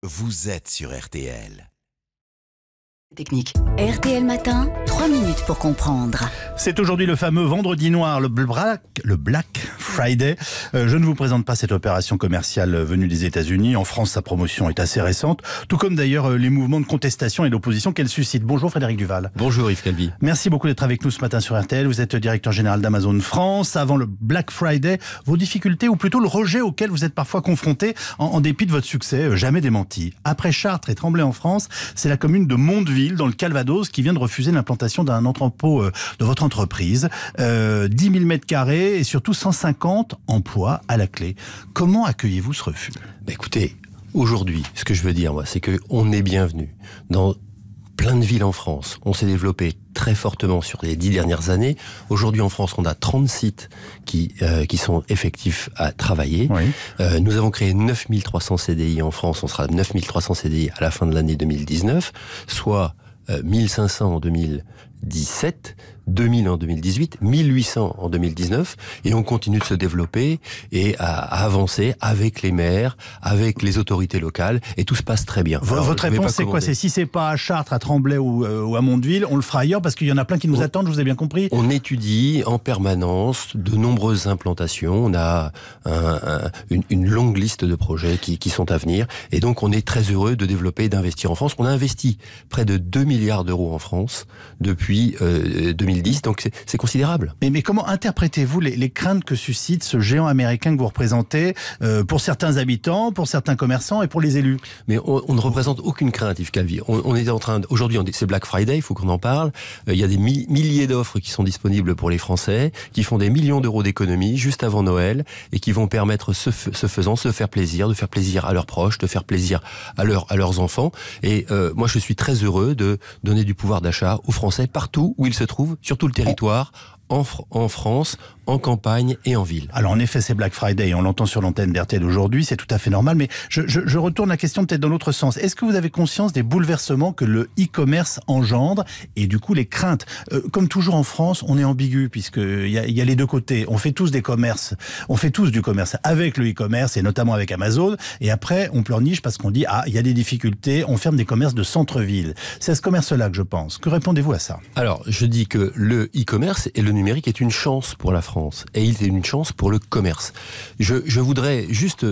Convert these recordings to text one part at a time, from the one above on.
Vous êtes sur RTL. Technique. RTL Matin, 3 minutes pour comprendre. C'est aujourd'hui le fameux vendredi noir, le Black Friday. Je ne vous présente pas cette opération commerciale venue des États-Unis. En France, sa promotion est assez récente, tout comme d'ailleurs les mouvements de contestation et d'opposition qu'elle suscite. Bonjour Frédéric Duval. Bonjour Yves Calvi. Merci beaucoup d'être avec nous ce matin sur RTL. Vous êtes directeur général d'Amazon France. Avant le Black Friday, vos difficultés ou plutôt le rejet auquel vous êtes parfois confronté en dépit de votre succès jamais démenti. Après Chartres et Tremblay en France, c'est la commune de Mondeville dans le Calvados qui vient de refuser l'implantation d'un entrepôt de votre entreprise. 10 000 mètres carrés et surtout 150 emplois à la clé. Comment accueillez-vous ce refus ? Écoutez, aujourd'hui, ce que je veux dire, moi, c'est qu'on est bienvenu dans plein de villes en France. On s'est développé très fortement sur les 10 dernières années. Aujourd'hui, en France, on a 30 sites qui sont effectifs à travailler. Oui. Nous avons créé 9300 CDI en France. On sera à 9300 CDI à la fin de l'année 2019, soit 1500 en 2017, 2000 en 2018, 1800 en 2019, et on continue de se développer et à avancer avec les maires, avec les autorités locales, et tout se passe très bien. Votre réponse, c'est quoi ? C'est si c'est pas à Chartres, à Tremblay ou à Mondeville, on le fera ailleurs parce qu'il y en a plein qui nous attendent, je vous ai bien compris. On étudie en permanence de nombreuses implantations. On a une longue liste de projets qui sont à venir, et donc on est très heureux de développer et d'investir en France. On a investi près de 2 milliards d'euros en France depuis 2010, donc c'est considérable. Mais comment interprétez-vous les craintes que suscite ce géant américain que vous représentez pour certains habitants, pour certains commerçants et pour les élus ? Mais on ne représente aucune crainte, Yves Calvi. On est en train aujourd'hui, c'est Black Friday, il faut qu'on en parle. Il y a des milliers d'offres qui sont disponibles pour les Français, qui font des millions d'euros d'économies juste avant Noël et qui vont permettre, ce faisant, de faire plaisir à leurs proches, de faire plaisir à leurs enfants. Et moi, je suis très heureux de donner du pouvoir d'achat aux Français partout où ils se trouvent, sur tout le territoire, en France, en campagne et en ville. Alors en effet, c'est Black Friday et on l'entend sur l'antenne d'RTL aujourd'hui, c'est tout à fait normal, mais je retourne la question peut-être dans l'autre sens. Est-ce que vous avez conscience des bouleversements que le e-commerce engendre et du coup les craintes ? Comme toujours en France, on est ambigu puisqu'il y a les deux côtés. On fait tous du commerce avec le e-commerce et notamment avec Amazon, et après on pleurniche parce qu'on dit il y a des difficultés, on ferme des commerces de centre-ville. C'est à ce commerce-là que je pense. Que répondez-vous à ça ? Alors, je dis que le e-commerce et le numérique est une chance pour la France et il est une chance pour le commerce. Je voudrais juste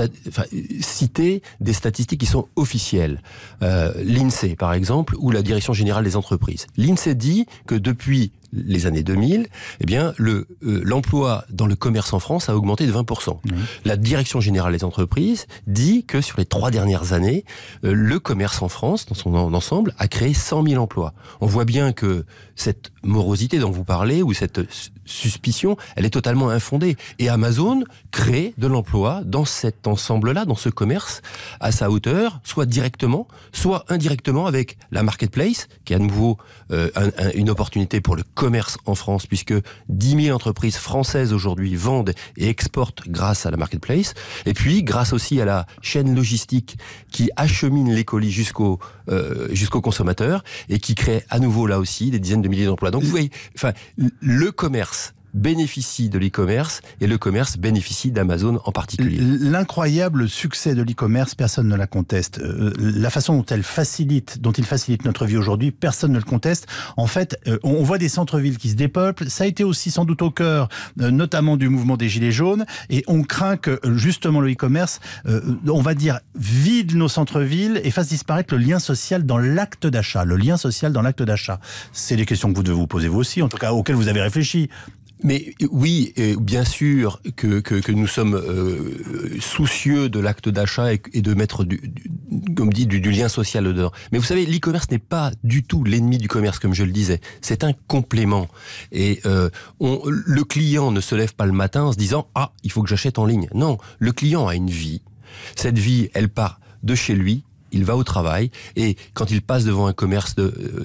citer des statistiques qui sont officielles. L'INSEE, par exemple, ou la Direction Générale des Entreprises. L'INSEE dit que depuis les années 2000, eh bien, l'emploi dans le commerce en France a augmenté de 20%. Mmh. La Direction Générale des Entreprises dit que sur les 3 dernières années, le commerce en France, dans son ensemble, a créé 100 000 emplois. On voit bien que cette morosité dont vous parlez, ou cette suspicion, elle est totalement infondée. Et Amazon crée de l'emploi dans cet ensemble-là, dans ce commerce, à sa hauteur, soit directement, soit indirectement avec la marketplace, qui est à nouveau une opportunité pour le commerce en France, puisque 10 000 entreprises françaises aujourd'hui vendent et exportent grâce à la marketplace, et puis grâce aussi à la chaîne logistique qui achemine les colis jusqu'au consommateur et qui crée à nouveau là aussi des dizaines de milliers d'emplois. Donc vous voyez, le commerce bénéficie de l'e-commerce et le commerce bénéficie d'Amazon en particulier. L'incroyable succès de l'e-commerce, personne ne la conteste. La façon dont il facilite notre vie aujourd'hui, personne ne le conteste. En fait, on voit des centres-villes qui se dépeuplent. Ça a été aussi sans doute au cœur, notamment du mouvement des Gilets jaunes. Et on craint que justement le e-commerce, on va dire, vide nos centres-villes et fasse disparaître le lien social dans l'acte d'achat. Le lien social dans l'acte d'achat. C'est des questions que vous devez vous poser vous aussi, en tout cas auxquelles vous avez réfléchi. Mais oui, bien sûr que nous sommes soucieux de l'acte d'achat et de mettre du lien social dedans. Mais vous savez, l'e-commerce n'est pas du tout l'ennemi du commerce, comme je le disais. C'est un complément. Et le client ne se lève pas le matin en se disant « Ah, il faut que j'achète en ligne ». Non, le client a une vie. Cette vie, elle part de chez lui. Il va au travail et quand il passe devant un commerce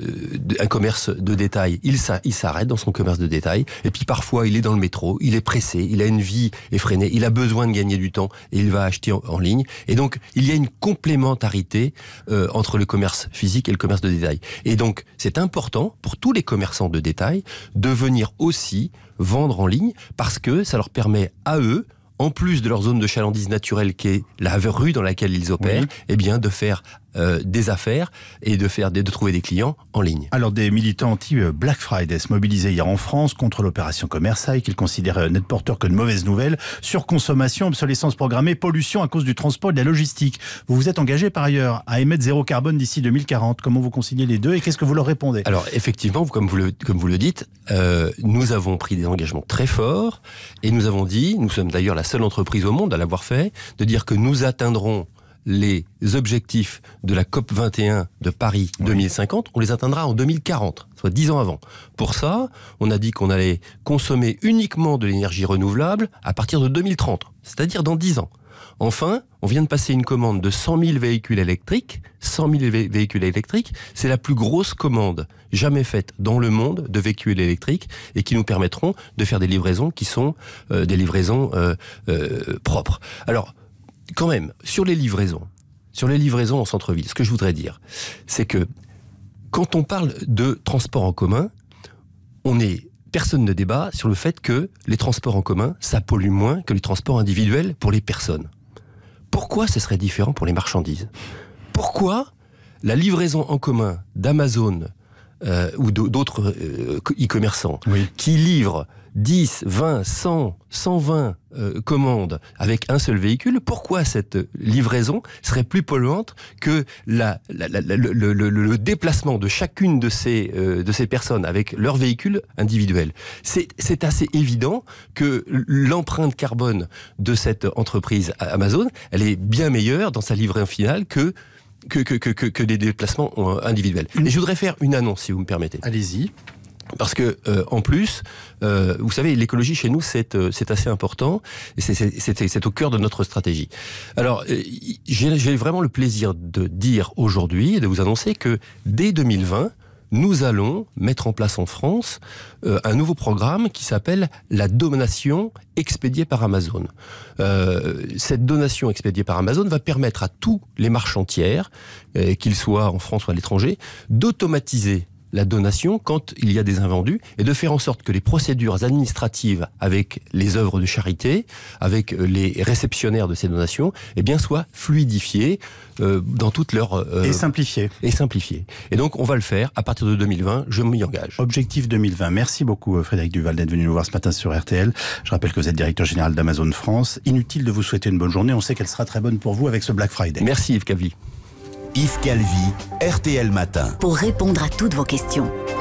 de détail, il s'arrête dans son commerce de détail et puis parfois il est dans le métro, il est pressé, il a une vie effrénée, il a besoin de gagner du temps et il va acheter en ligne. Et donc il y a une complémentarité entre le commerce physique et le commerce de détail. Et donc c'est important pour tous les commerçants de détail de venir aussi vendre en ligne parce que ça leur permet à eux, en plus de leur zone de chalandise naturelle qui est la rue dans laquelle ils opèrent, eh bien de faire des affaires et de trouver des clients en ligne. Alors des militants anti-Black Friday se mobilisaient hier en France contre l'opération Commerçail qu'ils considéraient n'être porteur que de mauvaises nouvelles, surconsommation, obsolescence programmée, pollution à cause du transport et de la logistique. Vous vous êtes engagé par ailleurs à émettre zéro carbone d'ici 2040. Comment vous conciliez les deux et qu'est-ce que vous leur répondez? Alors effectivement, comme vous le dites, nous avons pris des engagements très forts et nous avons dit, nous sommes d'ailleurs la seule entreprise au monde à l'avoir fait, de dire que nous atteindrons les objectifs de la COP 21 de Paris 2050, on les atteindra en 2040, soit 10 ans avant. Pour ça, on a dit qu'on allait consommer uniquement de l'énergie renouvelable à partir de 2030, c'est-à-dire dans 10 ans. Enfin, on vient de passer une commande de 100 000 véhicules électriques. 100 000 véhicules électriques, c'est la plus grosse commande jamais faite dans le monde de véhicules électriques et qui nous permettront de faire des livraisons qui sont des livraisons propres. Alors, quand même, sur les livraisons en centre-ville, ce que je voudrais dire, c'est que quand on parle de transport en commun, personne ne débat sur le fait que les transports en commun, ça pollue moins que les transports individuels pour les personnes. Pourquoi ce serait différent pour les marchandises? Pourquoi la livraison en commun d'Amazon ou d'autres e-commerçants qui livrent 10, 20, 100, 120 commandes avec un seul véhicule, pourquoi cette livraison serait plus polluante que le déplacement de chacune de ces personnes avec leur véhicule individuel? C'est assez évident que l'empreinte carbone de cette entreprise Amazon, elle est bien meilleure dans sa livraison finale que des déplacements individuels. Et je voudrais faire une annonce, si vous me permettez. Allez-y. Parce que en plus, vous savez, l'écologie chez nous c'est assez important et c'est au cœur de notre stratégie. Alors j'ai vraiment le plaisir de dire aujourd'hui et de vous annoncer que dès 2020, nous allons mettre en place en France un nouveau programme qui s'appelle la donation expédiée par Amazon. Cette donation expédiée par Amazon va permettre à tous les marchands tiers, qu'ils soient en France ou à l'étranger, d'automatiser la donation quand il y a des invendus et de faire en sorte que les procédures administratives avec les œuvres de charité, avec les réceptionnaires de ces donations, eh bien soient fluidifiées dans toute leur... et simplifiées. Et simplifiées. Et donc on va le faire à partir de 2020, je m'y engage. Objectif 2020. Merci beaucoup Frédéric Duval d'être venu nous voir ce matin sur RTL. Je rappelle que vous êtes directeur général d'Amazon France. Inutile de vous souhaiter une bonne journée, on sait qu'elle sera très bonne pour vous avec ce Black Friday. Merci Yves Calvi. Yves Calvi, RTL Matin. Pour répondre à toutes vos questions.